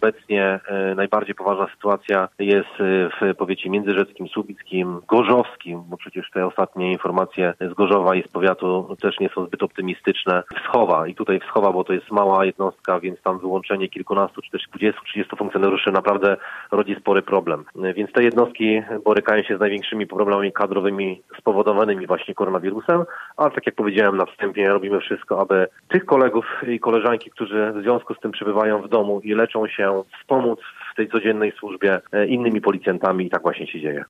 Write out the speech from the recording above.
obecnie najbardziej poważna sytuacja jest w powiecie międzyrzeckim, słubickim, gorzowskim, bo przecież te ostatnie informacje z Gorzowa i z powiatu też nie są zbyt optymistyczne. Wschowa i tutaj Wschowa, bo to jest mała jednostka, więc tam wyłączenie kilkunastu, czy też 20-30 funkcjonariuszy naprawdę rodzi spory problem. Więc te jednostki borykają się z największymi problemami kadrowymi spowodowanymi właśnie koronawirusem, ale tak jak powiedziałem na wstępie, robimy wszystko, aby tych kolegów i koleżanki, którzy w związku z tym przebywają w domu i leczą się, wspomóc w tej codziennej służbie innymi policjantami i tak właśnie się dzieje.